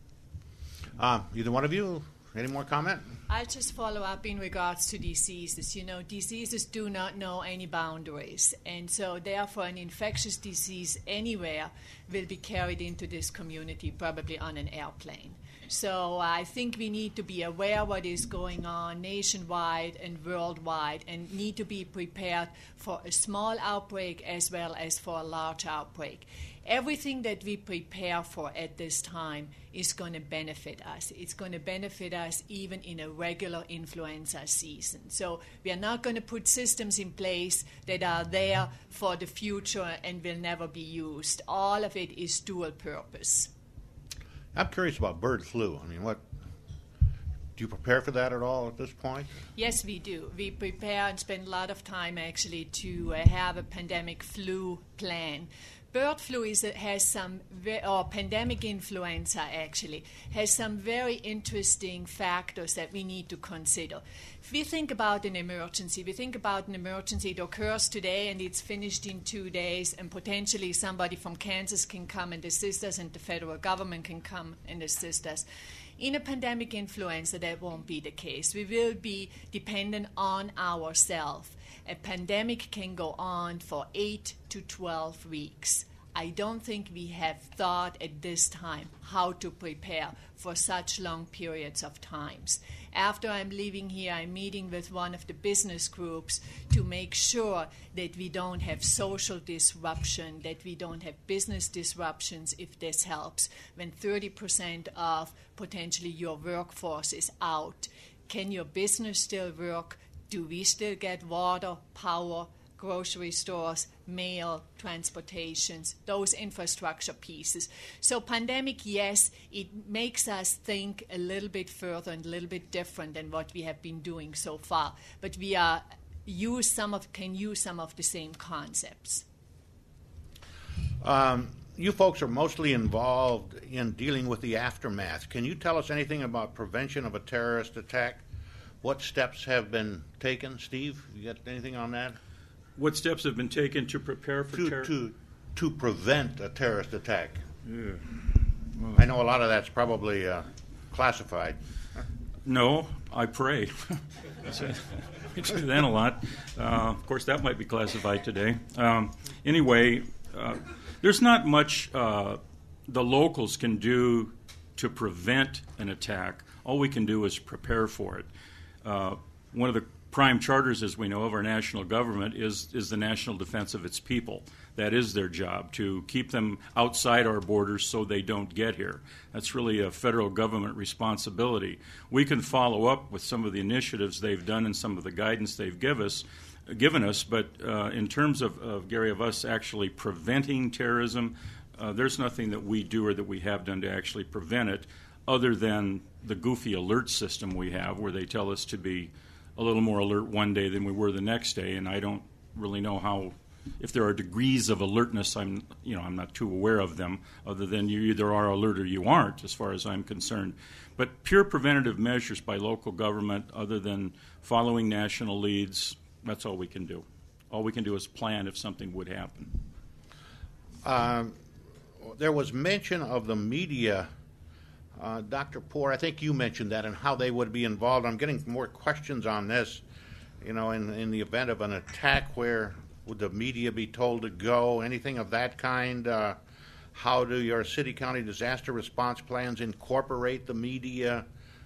Uh, either one of you, any more comment? I'll just follow up in regards to diseases. You know, diseases do not know any boundaries, and so therefore an infectious disease anywhere will be carried into this community, probably on an airplane. So I think we need to be aware what is going on nationwide and worldwide and need to be prepared for a small outbreak as well as for a large outbreak. Everything that we prepare for at this time is going to benefit us. It's going to benefit us even in a regular influenza season. So we are not going to put systems in place that are there for the future and will never be used. All of it is dual purpose. I'm curious about bird flu. I mean, what do you prepare for that at all at this point? Yes, we do. We prepare and spend a lot of time actually to uh, have a pandemic flu plan. Bird flu is, has some, ve- or pandemic influenza actually, has some very interesting factors that we need to consider. If we think about an emergency, we think about an emergency that occurs today and it's finished in two days and potentially somebody from Kansas can come and assist us and the federal government can come and assist us. In a pandemic influenza, that won't be the case. We will be dependent on ourselves. A pandemic can go on for eight to twelve weeks. I don't think we have thought at this time how to prepare for such long periods of times. After I'm leaving here, I'm meeting with one of the business groups to make sure that we don't have social disruption, that we don't have business disruptions, if this helps. When thirty percent of potentially your workforce is out, can your business still work? Do we still get water, power, grocery stores, mail, transportations, those infrastructure pieces? So pandemic, yes, it makes us think a little bit further and a little bit different than what we have been doing so far. But we are use some of can use some of the same concepts. Um, you folks are mostly involved in dealing with the aftermath. Can you tell us anything about prevention of a terrorist attack? What steps have been taken? Steve, you got anything on that? What steps have been taken to prepare for to, terror? to, to prevent a terrorist attack? Yeah. Well, I know a lot of that's probably uh, classified. No, I pray. We do that a lot. Uh, of course, that might be classified today. Um, anyway, uh, there's not much uh, the locals can do to prevent an attack. All we can do is prepare for it. Uh, one of the prime charters, as we know, of our national government is, is the national defense of its people. That is their job, to keep them outside our borders so they don't get here. That's really a federal government responsibility. We can follow up with some of the initiatives they've done and some of the guidance they've give us, given us, but uh, in terms of, of, Gary, of us actually preventing terrorism, uh, there's nothing that we do or that we have done to actually prevent it, other than the goofy alert system we have, where they tell us to be a little more alert one day than we were the next day, and I don't really know how, if there are degrees of alertness, I'm, you know, I'm not too aware of them, other than you either are alert or you aren't, as far as I'm concerned. But pure preventative measures by local government, other than following national leads, that's all we can do. All we can do is plan if something would happen. Um, there was mention of the media. Uh, Doctor Poore, I think you mentioned that and how they would be involved. I'm getting more questions on this. You know, in, in the event of an attack, where would the media be told to go? Anything of that kind? Uh, how do your city-county disaster response plans incorporate the media?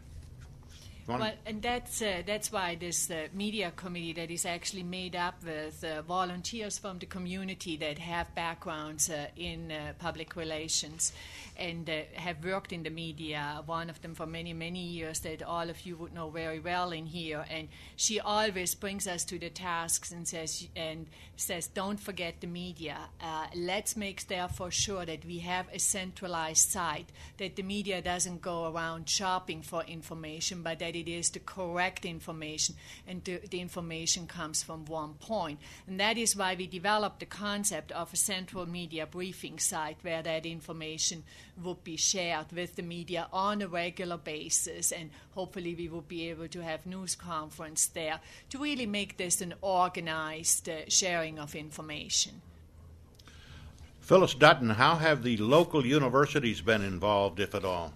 Well, and that's uh, that's why this uh, media committee that is actually made up with uh, volunteers from the community that have backgrounds uh, in uh, public relations and uh, have worked in the media, one of them for many, many years that all of you would know very well in here. And she always brings us to the tasks and says, and says, don't forget the media. Uh, let's make therefore sure that we have a centralized site, that the media doesn't go around shopping for information, but that it is the correct information, and the, the information comes from one point. And that is why we developed the concept of a central media briefing site where that information would be shared with the media on a regular basis, and hopefully we will be able to have news conference there to really make this an organized uh, sharing of information. Phyllis Dutton, how have the local universities been involved, if at all?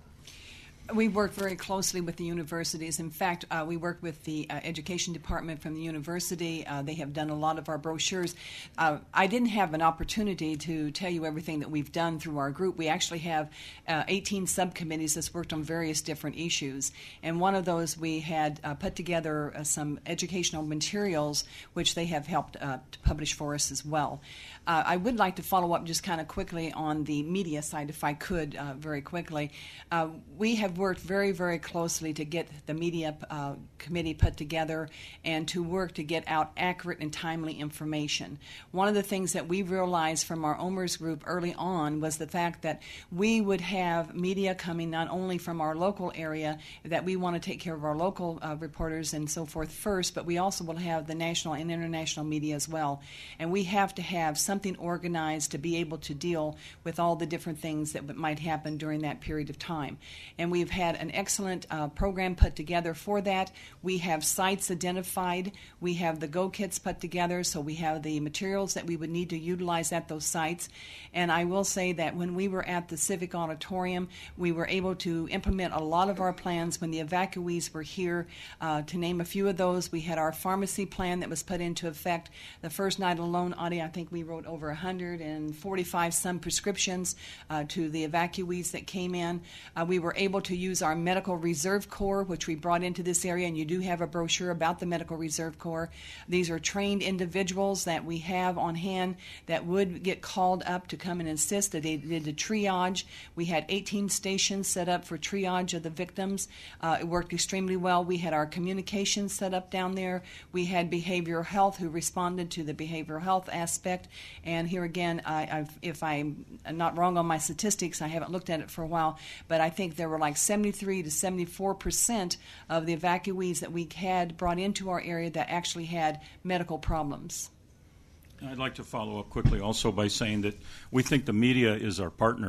We work very closely with the universities. In fact, uh, we work with the uh, education department from the university. Uh, they have done a lot of our brochures. Uh, I didn't have an opportunity to tell you everything that we've done through our group. We actually have uh, eighteen subcommittees that's worked on various different issues. And one of those, we had uh, put together uh, some educational materials, which they have helped uh, to publish for us as well. Uh, I would like to follow up just kind of quickly on the media side, if I could, uh, very quickly. Uh, we have worked very, very closely to get the media uh, committee put together and to work to get out accurate and timely information. One of the things that we realized from our O M E R S group early on was the fact that we would have media coming not only from our local area, that we want to take care of our local uh, reporters and so forth first, but we also will have the national and international media as well. And we have to have some something organized to be able to deal with all the different things that might happen during that period of time. And we've had an excellent uh, program put together for that. We have sites identified. We have the Go Kits put together, so we have the materials that we would need to utilize at those sites. And I will say that when we were at the Civic Auditorium, we were able to implement a lot of our plans when the evacuees were here. Uh, to name a few of those, we had our pharmacy plan that was put into effect. The first night alone, Audie, I think we wrote over one hundred forty-five some prescriptions uh, to the evacuees that came in. Uh, we were able to use our Medical Reserve Corps, which we brought into this area, and you do have a brochure about the Medical Reserve Corps. These are trained individuals that we have on hand that would get called up to come and assist. They did the triage. We had eighteen stations set up for triage of the victims. Uh, it worked extremely well. We had our communications set up down there. We had behavioral health who responded to the behavioral health aspect. And here again, I, I've, if I'm not wrong on my statistics, I haven't looked at it for a while, but I think there were like seventy-three to seventy-four percent of the evacuees that we had brought into our area that actually had medical problems. I'd like to follow up quickly also by saying that we think the media is our partner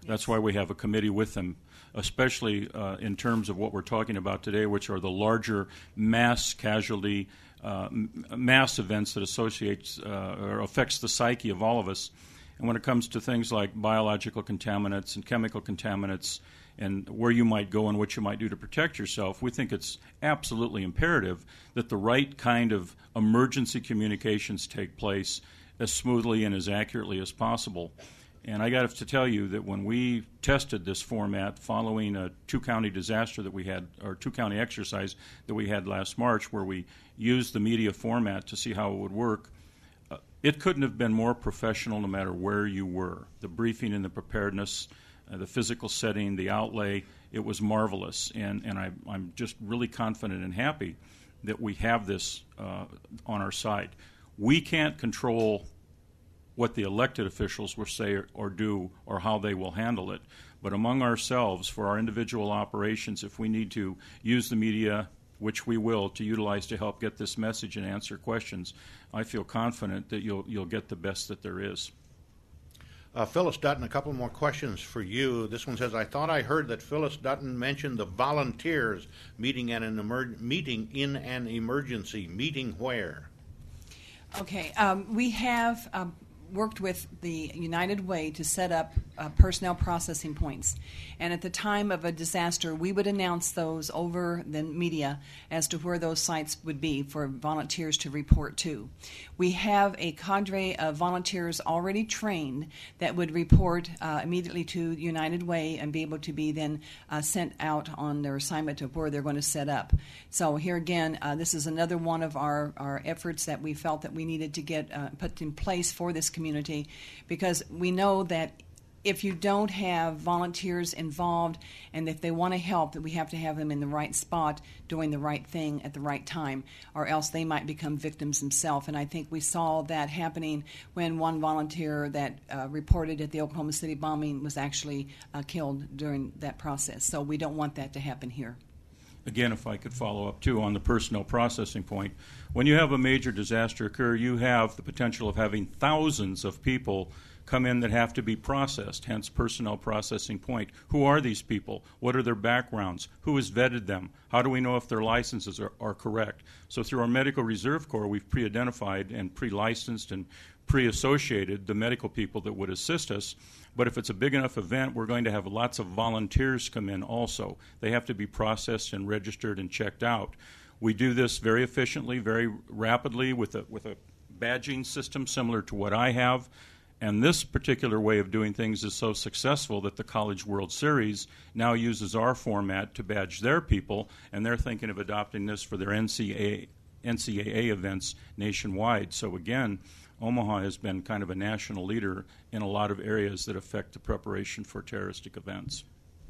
That's why we have a committee with them, especially uh, in terms of what we're talking about today, which are the larger mass casualty, uh, m- mass events that associates uh, or affects the psyche of all of us. And when it comes to things like biological contaminants and chemical contaminants and where you might go and what you might do to protect yourself, we think it's absolutely imperative that the right kind of emergency communications take place as smoothly and as accurately as possible. And I got to tell you that when we tested this format following a two-county disaster that we had, or two-county exercise that we had last March, where we used the media format to see how it would work, uh, it couldn't have been more professional no matter where you were. The briefing and the preparedness, uh, the physical setting, the outlay, it was marvelous. And, and I, I'm just really confident and happy that we have this uh, on our side. We can't control what the elected officials will say or, or do or how they will handle it. But among ourselves, for our individual operations, if we need to use the media, which we will, to utilize to help get this message and answer questions, I feel confident that you'll you'll get the best that there is. Uh, Phyllis Dutton, a couple more questions for you. This one says, I thought I heard that Phyllis Dutton mentioned the volunteers meeting at an emer- meeting in an emergency. Meeting where? Okay, um, we have um, worked with the United Way to set up uh, personnel processing points. And at the time of a disaster, we would announce those over the media as to where those sites would be for volunteers to report to. We have a cadre of volunteers already trained that would report uh, immediately to United Way and be able to be then uh, sent out on their assignment to where they're going to set up. So here again, uh, this is another one of our, our efforts that we felt that we needed to get uh, put in place for this community, because we know that if you don't have volunteers involved and if they want to help, that we have to have them in the right spot doing the right thing at the right time, or else they might become victims themselves. And I think we saw that happening when one volunteer that uh, reported at the Oklahoma City bombing was actually uh, killed during that process. So we don't want that to happen here. Again, if I could follow up, too, on the personnel processing point. When you have a major disaster occur, you have the potential of having thousands of people come in that have to be processed, hence personnel processing point. Who are these people? What are their backgrounds? Who has vetted them? How do we know if their licenses are, are correct? So through our Medical Reserve Corps, we've pre-identified and pre-licensed and pre-associated the medical people that would assist us. But if it's a big enough event, we're going to have lots of volunteers come in also. They have to be processed and registered and checked out. We do this very efficiently, very rapidly with a, with a badging system similar to what I have. And this particular way of doing things is so successful that the College World Series now uses our format to badge their people, and they're thinking of adopting this for their N C A A events nationwide. So again, Omaha has been kind of a national leader in a lot of areas that affect the preparation for terroristic events.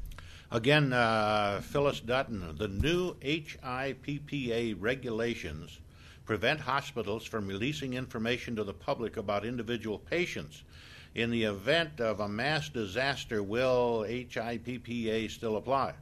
Again, uh, Phyllis Dutton, the new H I P P A regulations prevent hospitals from releasing information to the public about individual patients. In the event of a mass disaster, will H I P P A still apply?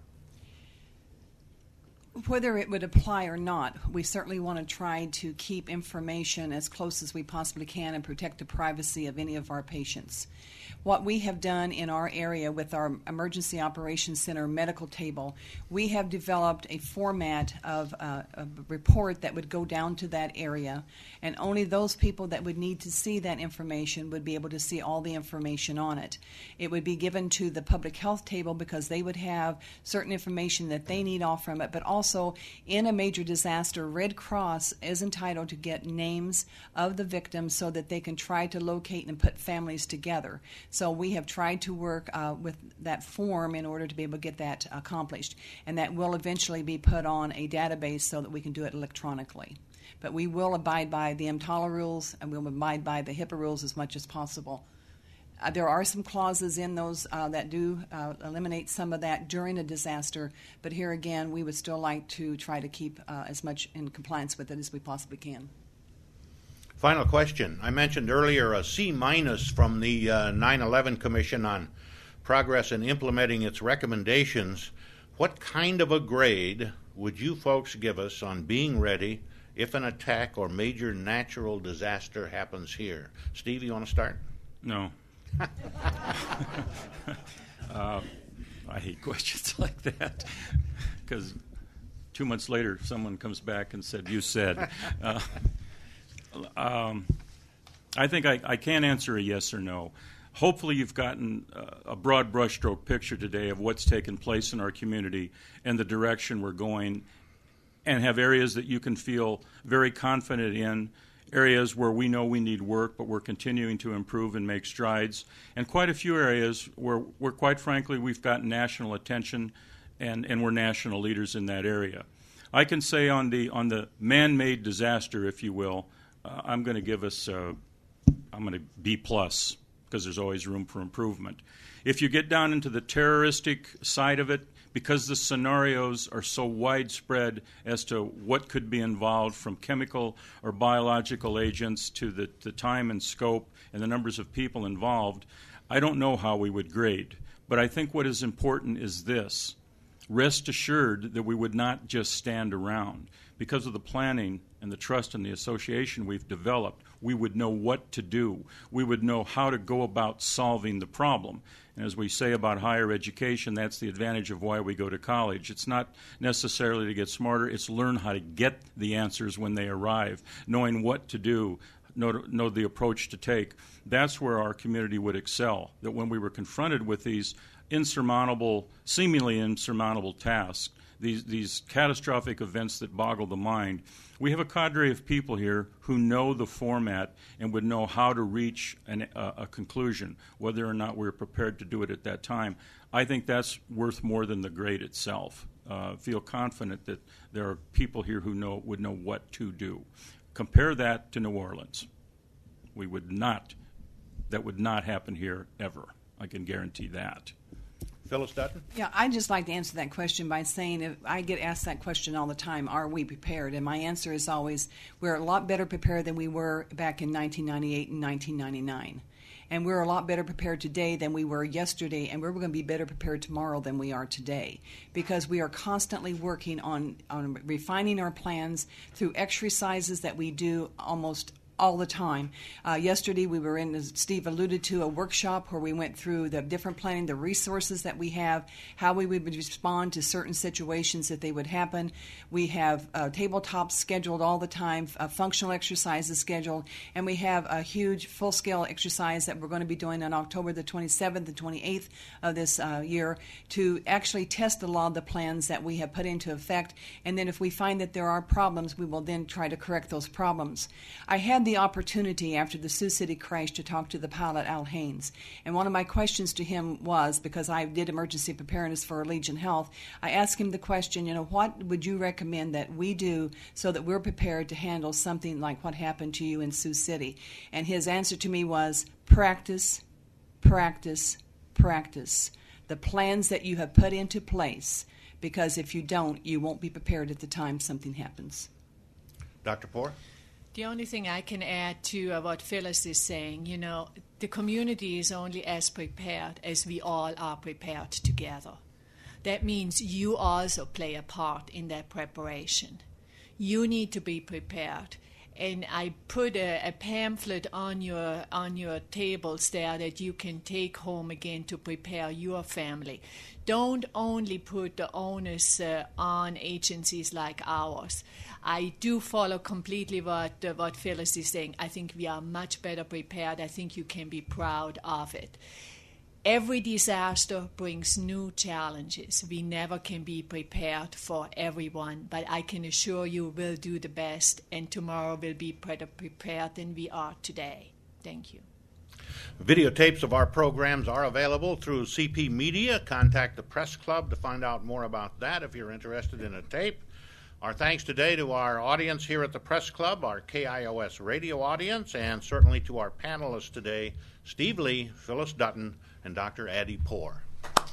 Whether it would apply or not, we certainly want to try to keep information as close as we possibly can and protect the privacy of any of our patients. What we have done in our area with our Emergency Operations Center medical table, we have developed a format of uh, a report that would go down to that area, and only those people that would need to see that information would be able to see all the information on it. It would be given to the public health table because they would have certain information that they need off from it, but also in a major disaster, Red Cross is entitled to get names of the victims so that they can try to locate and put families together. So we have tried to work uh, with that form in order to be able to get that accomplished. And that will eventually be put on a database so that we can do it electronically. But we will abide by the EMTALA rules and we'll abide by the HIPAA rules as much as possible. Uh, there are some clauses in those uh, that do uh, eliminate some of that during a disaster, but here again, we would still like to try to keep uh, as much in compliance with it as we possibly can. Final question. I mentioned earlier a C minus from the uh, nine eleven Commission on progress in implementing its recommendations. What kind of a grade would you folks give us on being ready if an attack or major natural disaster happens here? Steve, you want to start? No. Uh, I hate questions like that because two months later someone comes back and said, you said. Uh, um, I think I, I can't answer a yes or no. Hopefully you've gotten a broad brushstroke picture today of what's taken place in our community and the direction we're going, and have areas that you can feel very confident in, areas where we know we need work, but we're continuing to improve and make strides, and quite a few areas where, where quite frankly, we've gotten national attention and, and we're national leaders in that area. I can say on the, on the man-made disaster, if you will, uh, I'm going to give us, uh, I'm going to B plus, because there's always room for improvement. If you get down into the terroristic side of it, because the scenarios are so widespread as to what could be involved, from chemical or biological agents to the, the time and scope and the numbers of people involved, I don't know how we would grade. But I think what is important is this. Rest assured that we would not just stand around. Because of the planning and the trust and the association we've developed, we would know what to do. We would know how to go about solving the problem. And as we say about higher education, that's the advantage of why we go to college. It's not necessarily to get smarter, it's learn how to get the answers when they arrive, knowing what to do, know, know the approach to take. That's where our community would excel, that when we were confronted with these insurmountable, seemingly insurmountable tasks, these, these catastrophic events that boggle the mind, we have a cadre of people here who know the format and would know how to reach an, uh, a conclusion, whether or not we're prepared to do it at that time. I think that's worth more than the grade itself. Uh, feel confident that there are people here who know would know what to do. Compare that to New Orleans. We would not, that would not happen here ever. I can guarantee that. Phyllis Dutton? Yeah, I'd just like to answer that question by saying, if I get asked that question all the time, are we prepared? And my answer is always, we're a lot better prepared than we were back in nineteen ninety-eight and nineteen ninety-nine. And we're a lot better prepared today than we were yesterday, and we're going to be better prepared tomorrow than we are today, because we are constantly working on, on refining our plans through exercises that we do almost all the time. Uh, yesterday we were in, as Steve alluded to, a workshop where we went through the different planning, the resources that we have, how we would respond to certain situations if they would happen. We have uh, tabletops scheduled all the time, uh, functional exercises scheduled, and we have a huge full-scale exercise that we're going to be doing on October the twenty-seventh and twenty-eighth of this uh, year to actually test a lot of the plans that we have put into effect, and then if we find that there are problems, we will then try to correct those problems. I had the the opportunity after the Sioux City crash to talk to the pilot, Al Haynes. And one of my questions to him was, because I did emergency preparedness for Legion Health, I asked him the question, you know, what would you recommend that we do so that we're prepared to handle something like what happened to you in Sioux City? And his answer to me was, practice, practice, practice. The plans that you have put into place, because if you don't, you won't be prepared at the time something happens. Doctor Poore? The only thing I can add to uh, what Phyllis is saying, you know, the community is only as prepared as we all are prepared together. That means you also play a part in that preparation. You need to be prepared. And I put a, a pamphlet on your on your tables there that you can take home again to prepare your family. Don't only put the onus uh, on agencies like ours. I do follow completely what uh, what Phyllis is saying. I think we are much better prepared. I think you can be proud of it. Every disaster brings new challenges. We never can be prepared for everyone, but I can assure you we'll do the best, and tomorrow we'll be better prepared than we are today. Thank you. Videotapes of our programs are available through C P Media. Contact the Press Club to find out more about that if you're interested in a tape. Our thanks today to our audience here at the Press Club, our K I O S radio audience, and certainly to our panelists today, Steve Lee, Phyllis Dutton, and Doctor Addie Poore.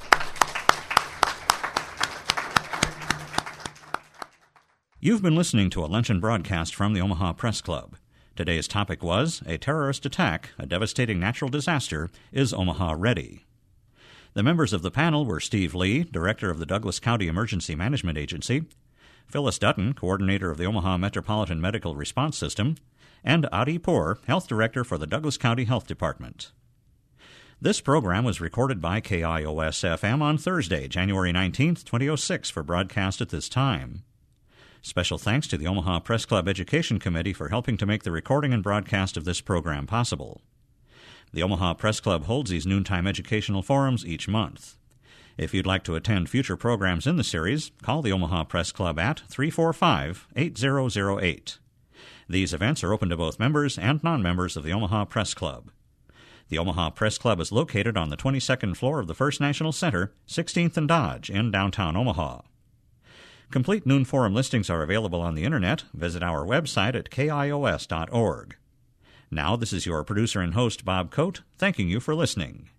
You've been listening to a luncheon broadcast from the Omaha Press Club. Today's topic was, a terrorist attack, a devastating natural disaster, is Omaha ready? The members of the panel were Steve Lee, Director of the Douglas County Emergency Management Agency, Phyllis Dutton, Coordinator of the Omaha Metropolitan Medical Response System, and Addie Poore, Health Director for the Douglas County Health Department. This program was recorded by K I O S F M on Thursday, January nineteenth, twenty oh six, for broadcast at this time. Special thanks to the Omaha Press Club Education Committee for helping to make the recording and broadcast of this program possible. The Omaha Press Club holds these noontime educational forums each month. If you'd like to attend future programs in the series, call the Omaha Press Club at three four five, eight zero zero eight. These events are open to both members and non-members of the Omaha Press Club. The Omaha Press Club is located on the twenty-second floor of the First National Center, sixteenth and Dodge, in downtown Omaha. Complete Noon Forum listings are available on the Internet. Visit our website at K I O S dot org. Now, this is your producer and host, Bob Coate, thanking you for listening.